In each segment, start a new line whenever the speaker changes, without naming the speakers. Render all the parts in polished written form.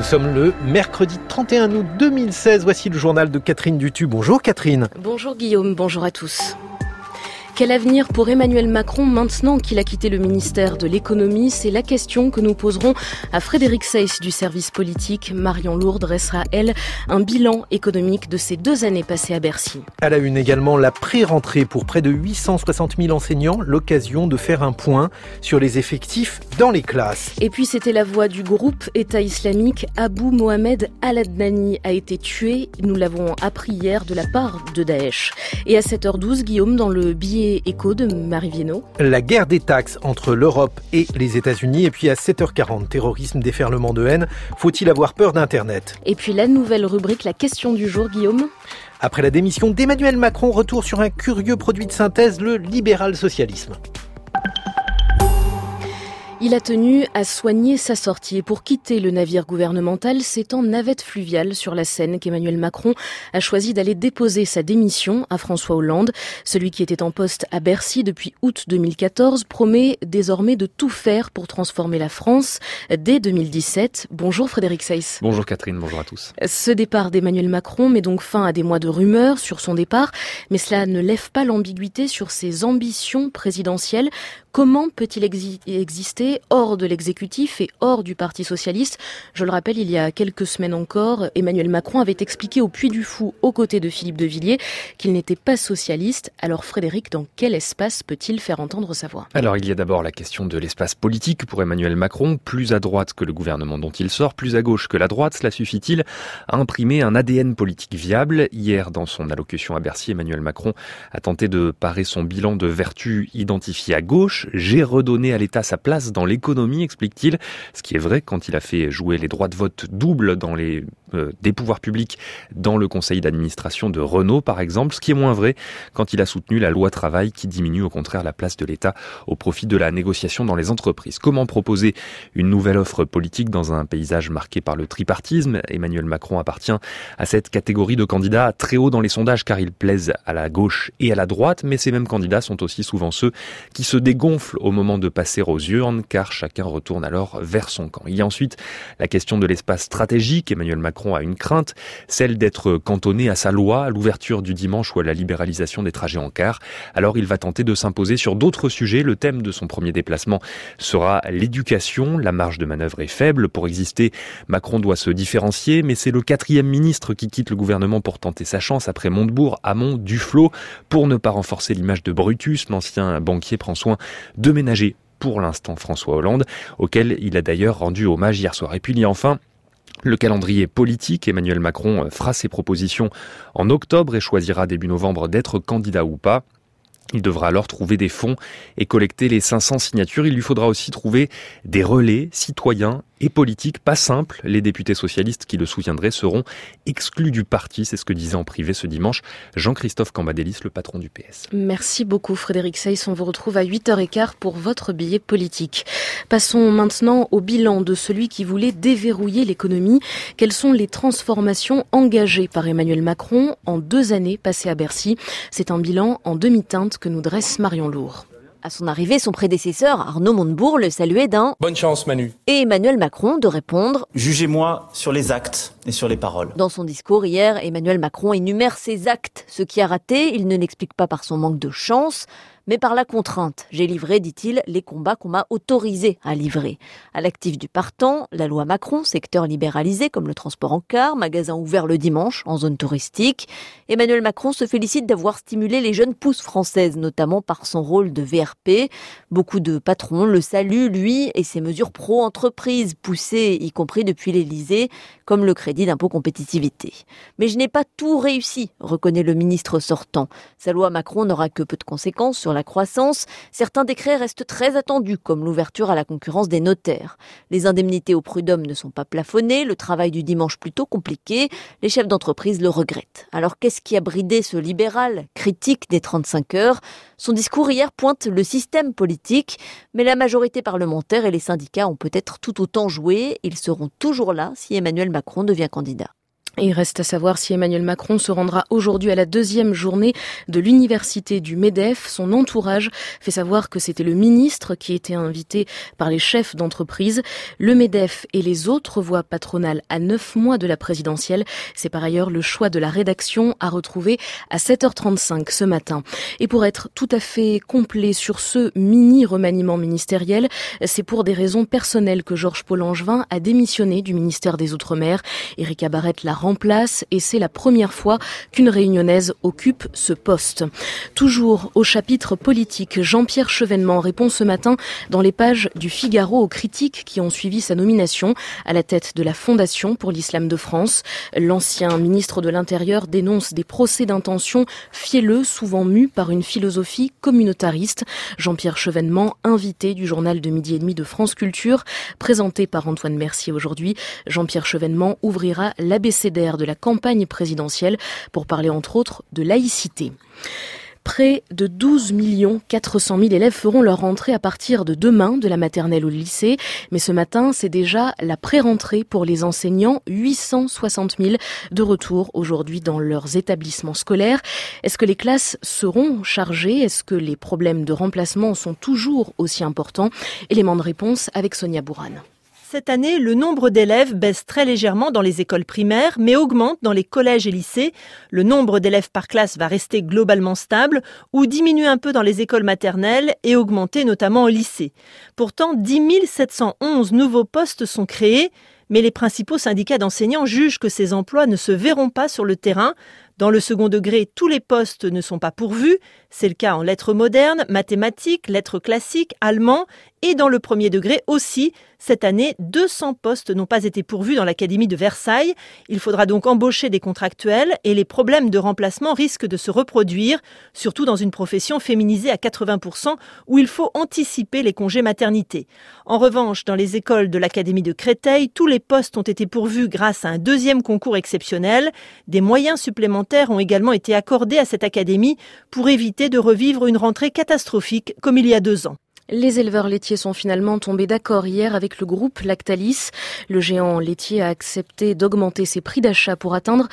Nous sommes le mercredi 31 août 2016. Voici le journal de Catherine Dutu. Bonjour Catherine.
Bonjour Guillaume, bonjour à tous. Quel avenir pour Emmanuel Macron maintenant qu'il a quitté le ministère de l'économie? C'est la question que nous poserons à Frédéric Seyss du service politique. Marion Lourd dressera, elle, un bilan économique de ces 2 années passées à Bercy.
À la une également, la pré-rentrée pour près de 860 000 enseignants, l'occasion de faire un point sur les effectifs dans les classes.
Et puis c'était la voix du groupe État islamique. Abou Mohamed Al-Adnani a été tué, nous l'avons appris hier, de la part de Daesh. Et à 7h12, Guillaume, dans le billet écho de Marie Viennot.
La guerre des taxes entre l'Europe et les États-Unis. Et puis à 7h40, terrorisme, déferlement de haine. Faut-il avoir peur d'Internet?
Et puis la nouvelle rubrique, la question du jour, Guillaume.
Après la démission d'Emmanuel Macron, retour sur un curieux produit de synthèse, le libéral-socialisme.
Il a tenu à soigner sa sortie et pour quitter le navire gouvernemental, c'est en navette fluviale sur la Seine qu'Emmanuel Macron a choisi d'aller déposer sa démission à François Hollande. Celui qui était en poste à Bercy depuis août 2014 promet désormais de tout faire pour transformer la France dès 2017. Bonjour Frédéric Seyss.
Bonjour Catherine, bonjour à tous.
Ce départ d'Emmanuel Macron met donc fin à des mois de rumeurs sur son départ, mais cela ne lève pas l'ambiguïté sur ses ambitions présidentielles. Comment peut-il exister hors de l'exécutif et hors du Parti socialiste? Je le rappelle, il y a quelques semaines encore, Emmanuel Macron avait expliqué au Puy du Fou, aux côtés de Philippe de Villiers, qu'il n'était pas socialiste. Alors Frédéric, dans quel espace peut-il faire entendre sa voix?
Alors il y a d'abord la question de l'espace politique pour Emmanuel Macron. Plus à droite que le gouvernement dont il sort, plus à gauche que la droite, cela suffit-il à imprimer un ADN politique viable? Hier, dans son allocution à Bercy, Emmanuel Macron a tenté de parer son bilan de vertu identifié à gauche. J'ai redonné à l'État sa place dans l'économie, explique-t-il. Ce qui est vrai quand il a fait jouer les droits de vote doubles dans des pouvoirs publics dans le conseil d'administration de Renault, par exemple. Ce qui est moins vrai quand il a soutenu la loi travail qui diminue au contraire la place de l'État au profit de la négociation dans les entreprises. Comment proposer une nouvelle offre politique dans un paysage marqué par le tripartisme? Emmanuel Macron appartient à cette catégorie de candidats très haut dans les sondages car ils plaisent à la gauche et à la droite, mais ces mêmes candidats sont aussi souvent ceux qui se dégonflent au moment de passer aux urnes, car chacun retourne alors vers son camp. Il y a ensuite la question de l'espace stratégique. Emmanuel Macron a une crainte, celle d'être cantonné à sa loi, à l'ouverture du dimanche ou à la libéralisation des trajets en car. Alors il va tenter de s'imposer sur d'autres sujets. Le thème de son premier déplacement sera l'éducation. La marge de manœuvre est faible. Pour exister, Macron doit se différencier, mais c'est le 4e ministre qui quitte le gouvernement pour tenter sa chance après Montebourg, Hamon, Duflot. Pour ne pas renforcer l'image de Brutus, l'ancien banquier prend soin de ménager pour l'instant François Hollande, auquel il a d'ailleurs rendu hommage hier soir. Et puis il y a enfin le calendrier politique. Emmanuel Macron fera ses propositions en octobre et choisira début novembre d'être candidat ou pas. Il devra alors trouver des fonds et collecter les 500 signatures. Il lui faudra aussi trouver des relais citoyens et politiques. Pas simple. Les députés socialistes qui le soutiendraient seront exclus du parti. C'est ce que disait en privé ce dimanche Jean-Christophe Cambadélis, le patron du PS.
Merci beaucoup Frédéric Seyss. On vous retrouve à 8h15 pour votre billet politique. Passons maintenant au bilan de celui qui voulait déverrouiller l'économie. Quelles sont les transformations engagées par Emmanuel Macron en 2 années passées à Bercy? C'est un bilan en demi-teinte que nous dresse Marion Lourd.
À son arrivée, son prédécesseur, Arnaud Montebourg, le saluait d'un «
Bonne chance Manu ».
Et Emmanuel Macron de répondre
« Jugez-moi sur les actes et sur les paroles ».
Dans son discours hier, Emmanuel Macron énumère ses actes. Ce qui a raté, il ne l'explique pas par son manque de chance, mais par la contrainte. J'ai livré, dit-il, les combats qu'on m'a autorisé à livrer. À l'actif du partant, la loi Macron, secteur libéralisé comme le transport en car, magasin ouvert le dimanche en zone touristique. Emmanuel Macron se félicite d'avoir stimulé les jeunes pousses françaises, notamment par son rôle de VRP. Beaucoup de patrons le saluent, lui, et ses mesures pro-entreprises, poussées y compris depuis l'Élysée, comme le crédit d'impôt compétitivité. Mais je n'ai pas tout réussi, reconnaît le ministre sortant. Sa loi Macron n'aura que peu de conséquences sur la croissance. Certains décrets restent très attendus, comme l'ouverture à la concurrence des notaires. Les indemnités au prud'homme ne sont pas plafonnées, le travail du dimanche plutôt compliqué. Les chefs d'entreprise le regrettent. Alors qu'est-ce qui a bridé ce libéral critique des 35 heures? Son discours hier pointe le système politique, mais la majorité parlementaire et les syndicats ont peut-être tout autant joué. Ils seront toujours là si Emmanuel Macron devient candidat.
Et il reste à savoir si Emmanuel Macron se rendra aujourd'hui à la deuxième journée de l'université du MEDEF. Son entourage fait savoir que c'était le ministre qui était invité par les chefs d'entreprise. Le MEDEF et les autres voix patronales à 9 mois de la présidentielle. C'est par ailleurs le choix de la rédaction à retrouver à 7h35 ce matin. Et pour être tout à fait complet sur ce mini-remaniement ministériel, c'est pour des raisons personnelles que Georges-Paul Langevin a démissionné du ministère des Outre-mer. Erika Barrette l'a remplace et c'est la première fois qu'une réunionnaise occupe ce poste. Toujours au chapitre politique, Jean-Pierre Chevènement répond ce matin dans les pages du Figaro aux critiques qui ont suivi sa nomination à la tête de la Fondation pour l'Islam de France. L'ancien ministre de l'Intérieur dénonce des procès d'intention fielleux, souvent mus par une philosophie communautariste. Jean-Pierre Chevènement, invité du journal de 12h30 de France Culture, présenté par Antoine Mercier aujourd'hui. Jean-Pierre Chevènement ouvrira l'abécédaire de la campagne présidentielle pour parler entre autres de laïcité. Près de 12 400 000 élèves feront leur rentrée à partir de demain de la maternelle au lycée. Mais ce matin, c'est déjà la pré-rentrée pour les enseignants. 860 000 de retour aujourd'hui dans leurs établissements scolaires. Est-ce que les classes seront chargées? Est-ce que les problèmes de remplacement sont toujours aussi importants? Élément de réponse avec Sonia Bourane.
Cette année, le nombre d'élèves baisse très légèrement dans les écoles primaires, mais augmente dans les collèges et lycées. Le nombre d'élèves par classe va rester globalement stable ou diminuer un peu dans les écoles maternelles et augmenter notamment au lycée. Pourtant, 10 711 nouveaux postes sont créés, mais les principaux syndicats d'enseignants jugent que ces emplois ne se verront pas sur le terrain. Dans le second degré, tous les postes ne sont pas pourvus. C'est le cas en lettres modernes, mathématiques, lettres classiques, allemand. Et dans le premier degré aussi, cette année, 200 postes n'ont pas été pourvus dans l'Académie de Versailles. Il faudra donc embaucher des contractuels et les problèmes de remplacement risquent de se reproduire, surtout dans une profession féminisée à 80% où il faut anticiper les congés maternité. En revanche, dans les écoles de l'Académie de Créteil, tous les postes ont été pourvus grâce à un deuxième concours exceptionnel. Des moyens supplémentaires ont également été accordés à cette académie pour éviter de revivre une rentrée catastrophique comme il y a 2 ans.
Les éleveurs laitiers sont finalement tombés d'accord hier avec le groupe Lactalis. Le géant laitier a accepté d'augmenter ses prix d'achat pour atteindre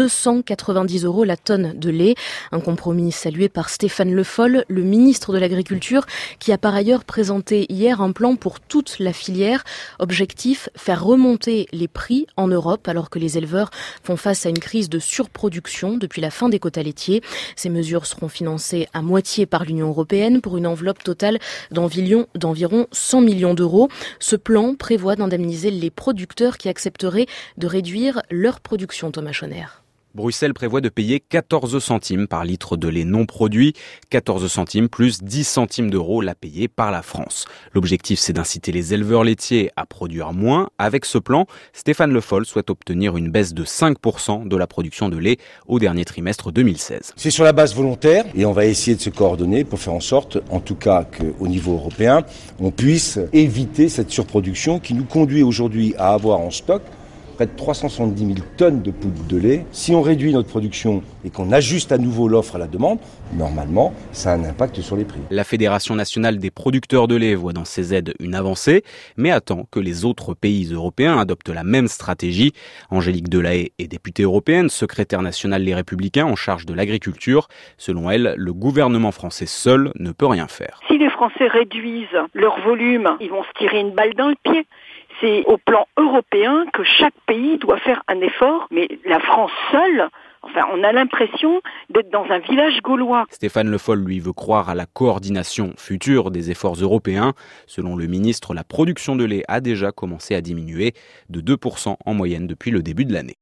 290 € la tonne de lait. Un compromis salué par Stéphane Le Foll, le ministre de l'Agriculture, qui a par ailleurs présenté hier un plan pour toute la filière. Objectif, faire remonter les prix en Europe alors que les éleveurs font face à une crise de surproduction depuis la fin des quotas laitiers. Ces mesures seront financées à moitié par l'Union européenne pour une enveloppe totale d'environ 100 millions d'euros. Ce plan prévoit d'indemniser les producteurs qui accepteraient de réduire leur production. Thomas Schoner.
Bruxelles prévoit de payer 14 centimes par litre de lait non produit, 14 centimes plus 10 centimes d'euros la payée par la France. L'objectif, c'est d'inciter les éleveurs laitiers à produire moins. Avec ce plan, Stéphane Le Foll souhaite obtenir une baisse de 5% de la production de lait au dernier trimestre 2016.
C'est sur la base volontaire et on va essayer de se coordonner pour faire en sorte, en tout cas qu'au niveau européen, on puisse éviter cette surproduction qui nous conduit aujourd'hui à avoir en stock près de 370 000 tonnes de poudre de lait. Si on réduit notre production et qu'on ajuste à nouveau l'offre à la demande, normalement, ça a un impact sur les prix.
La Fédération nationale des producteurs de lait voit dans ces aides une avancée, mais attend que les autres pays européens adoptent la même stratégie. Angélique Delahaye est députée européenne, secrétaire nationale Les Républicains en charge de l'agriculture. Selon elle, le gouvernement français seul ne peut rien faire.
Si les Français réduisent leur volume, ils vont se tirer une balle dans le pied. C'est au plan européen que chaque pays doit faire un effort, mais la France seule, on a l'impression d'être dans un village gaulois.
Stéphane Le Foll, lui, veut croire à la coordination future des efforts européens. Selon le ministre, la production de lait a déjà commencé à diminuer de 2% en moyenne depuis le début de l'année.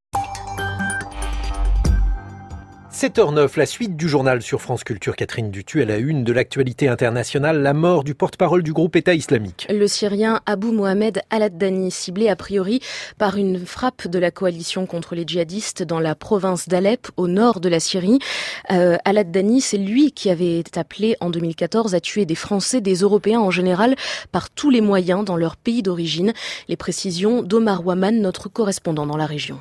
7h09, la suite du journal sur France Culture. Catherine Dutu à la une de l'actualité internationale, la mort du porte-parole du groupe État islamique.
Le Syrien Abou Mohamed Al-Adnani, ciblé a priori par une frappe de la coalition contre les djihadistes dans la province d'Alep, au nord de la Syrie. Al-Adnani, c'est lui qui avait été appelé en 2014 à tuer des Français, des Européens en général, par tous les moyens dans leur pays d'origine. Les précisions d'Omar Waman, notre correspondant dans la région.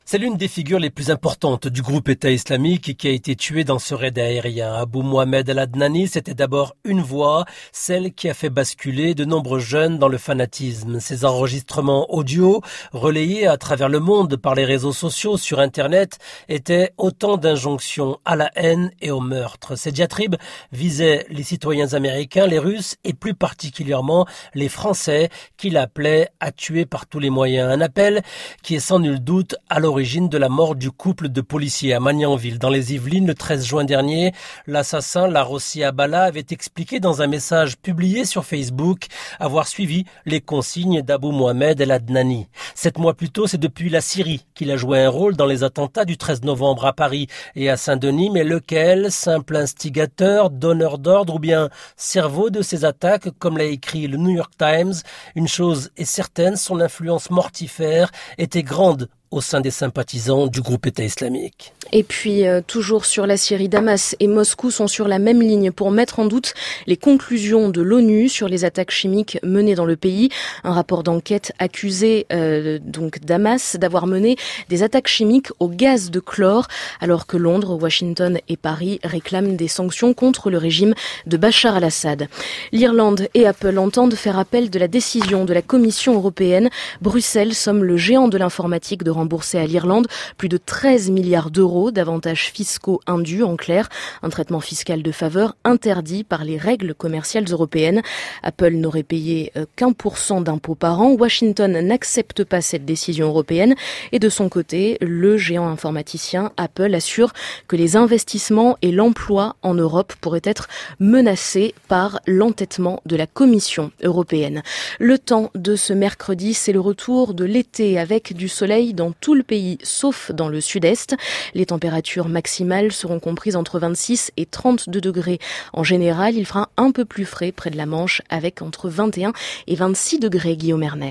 C'est l'une des figures les plus importantes du groupe État islamique qui a été tué dans ce raid aérien. Abou Mohamed al-Adnani, c'était d'abord une voix, celle qui a fait basculer de nombreux jeunes dans le fanatisme. Ces enregistrements audio, relayés à travers le monde par les réseaux sociaux sur Internet, étaient autant d'injonctions à la haine et au meurtre. Ces diatribes visaient les citoyens américains, les Russes et plus particulièrement les Français qui l'appelaient à tuer par tous les moyens. Un appel qui est sans nul doute à l'origine de la mort du couple de policiers à Magnanville, dans les Yvelines, le 13 juin dernier. L'assassin, Larossi Abala, avait expliqué dans un message publié sur Facebook avoir suivi les consignes d'Abou Mohamed el-Adnani. 7 mois plus tôt, c'est depuis la Syrie qu'il a joué un rôle dans les attentats du 13 novembre à Paris et à Saint-Denis. Mais lequel? Simple instigateur, donneur d'ordre ou bien cerveau de ces attaques, comme l'a écrit le New York Times? Une chose est certaine, son influence mortifère était grande au sein des sympathisants du groupe État islamique.
Et puis, toujours sur la Syrie, Damas et Moscou sont sur la même ligne pour mettre en doute les conclusions de l'ONU sur les attaques chimiques menées dans le pays. Un rapport d'enquête accusait donc Damas d'avoir mené des attaques chimiques au gaz de chlore, alors que Londres, Washington et Paris réclament des sanctions contre le régime de Bachar al-Assad. L'Irlande et Apple entendent faire appel de la décision de la Commission européenne. Bruxelles somme le géant de l'informatique de rembourser à l'Irlande plus de 13 milliards d'euros d'avantages fiscaux indus. En clair, un traitement fiscal de faveur interdit par les règles commerciales européennes. Apple n'aurait payé qu'1% d'impôts par an. Washington n'accepte pas cette décision européenne. Et de son côté, le géant informaticien Apple assure que les investissements et l'emploi en Europe pourraient être menacés par l'entêtement de la Commission européenne. Le temps de ce mercredi, c'est le retour de l'été avec du soleil dans tout le pays, sauf dans le sud-est. Les températures maximales seront comprises entre 26 et 32 degrés. En général, il fera un peu plus frais près de la Manche avec entre 21 et 26 degrés, Guillaume Ernet.